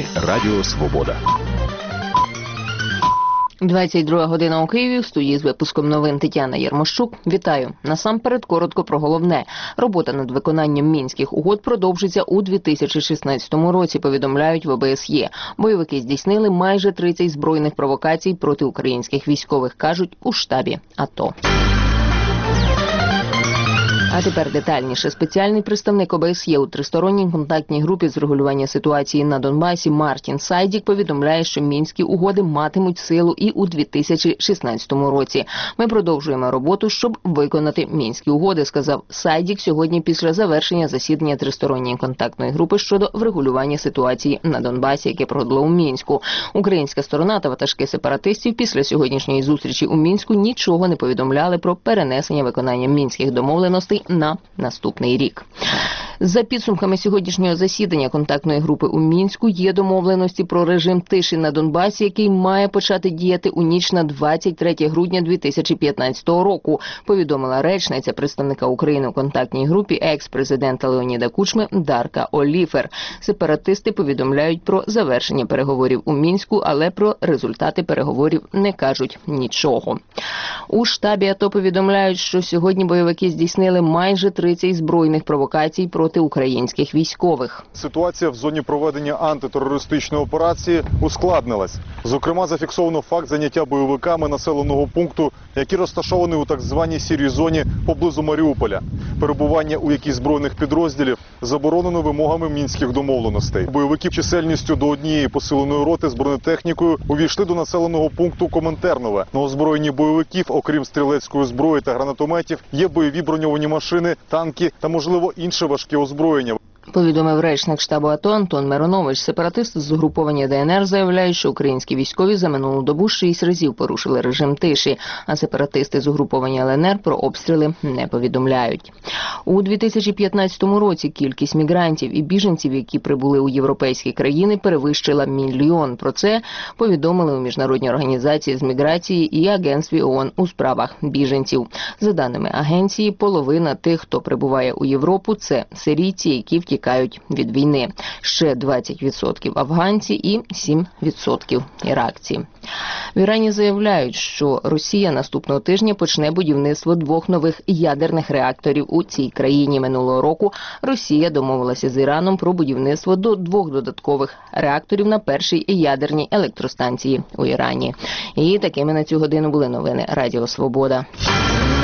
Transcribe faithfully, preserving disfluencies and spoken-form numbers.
Радіо Свобода. двадцять друга година у Києві. В студії з випуском новин Тетяна Єрмощук. Вітаю. Насамперед коротко про головне. Робота над виконанням Мінських угод продовжиться у дві тисячі шістнадцятому році, повідомляють в о бе ес є. Бойовики здійснили майже тридцять збройних провокацій проти українських військових, кажуть у штабі АТО. А тепер детальніше. Спеціальний представник о бе ес є у тристоронній контактній групі з регулювання ситуації на Донбасі Мартін Сайдік повідомляє, що Мінські угоди матимуть силу і у дві тисячі шістнадцятому році. Ми продовжуємо роботу, щоб виконати Мінські угоди, сказав Сайдік сьогодні після завершення засідання тристоронньої контактної групи щодо врегулювання ситуації на Донбасі, яке проходило у Мінську. Українська сторона та ватажки сепаратистів після сьогоднішньої зустрічі у Мінську нічого не повідомляли про перенесення виконання мінських домовленостей на наступний рік. За підсумками сьогоднішнього засідання контактної групи у Мінську є домовленості про режим тиші на Донбасі, який має почати діяти у ніч на двадцять третє грудня дві тисячі п'ятнадцятого року, повідомила речниця представника України у контактній групі екс-президента Леоніда Кучми Дарка Оліфер. Сепаратисти повідомляють про завершення переговорів у Мінську, але про результати переговорів не кажуть нічого. У штабі АТО повідомляють, що сьогодні бойовики здійснили майже тридцять збройних провокацій проти українських військових. Ситуація в зоні проведення антитерористичної операції ускладнилась. Зокрема, зафіксовано факт заняття бойовиками населеного пункту, який розташований у так званій сірій зоні поблизу Маріуполя. Перебування у якій збройних підрозділів заборонено вимогами мінських домовленостей. Бойовики чисельністю до однієї посиленої роти з бронетехнікою увійшли до населеного пункту Коминтернове. На озброєнні бойовиків, окрім стрілецької зброї та гранатометів, є бойові броньовані машини, танки та, можливо, інше важке озброєння. Повідомив речник штабу АТО Антон Миронович. Сепаратисти з угруповання де ен ер заявляють, що українські військові за минулу добу шість разів порушили режим тиші, а сепаратисти з угруповання ел ен ер про обстріли не повідомляють. У дві тисячі п'ятнадцятому році кількість мігрантів і біженців, які прибули у європейські країни, перевищила мільйон. Про це повідомили у Міжнародній організації з міграції і Агентстві ООН у справах біженців. За даними агенції, половина тих, хто прибуває у Європу, це сирійці, які втікають тікають від війни. Ще двадцять відсотків афганці і сім відсотків іракці. В Ірані заявляють, що Росія наступного тижня почне будівництво двох нових ядерних реакторів у цій країні. Минулого року Росія домовилася з Іраном про будівництво до двох додаткових реакторів на першій ядерній електростанції у Ірані. І такими на цю годину були новини Радіо Свобода.